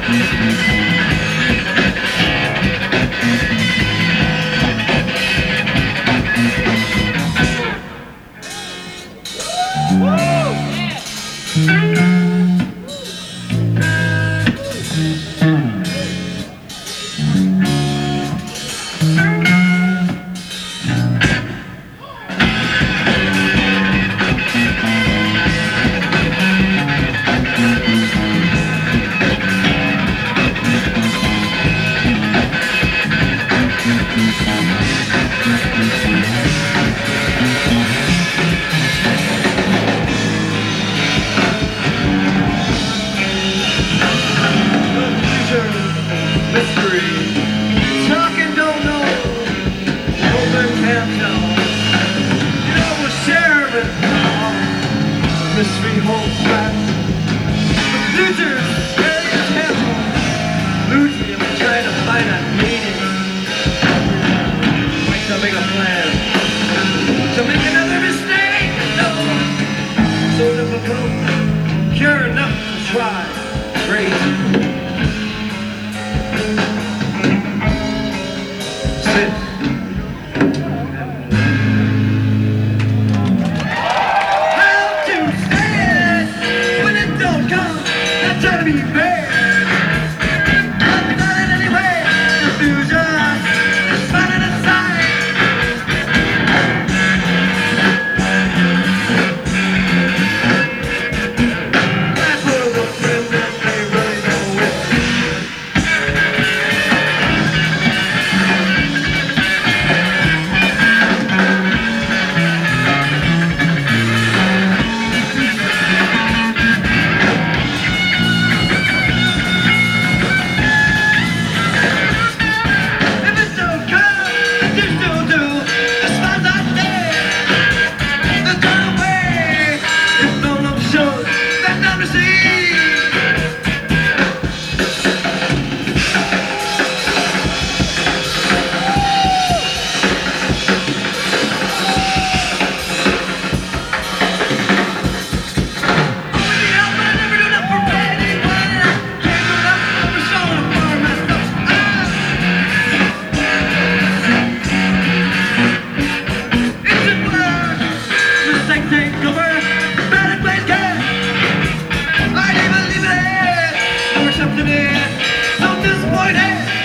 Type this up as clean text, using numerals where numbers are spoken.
Mystery holds fast. Losers, where you careful. Losing, I'm trying to find that meaning. Like to make a plan. To make another mistake. No. So difficult. Cure enough to try. Crazy. Sit. Trying to be bad. I'm not in any way. Confusion is finding a sign. That's what it was when they really know it. Something is so disappointed.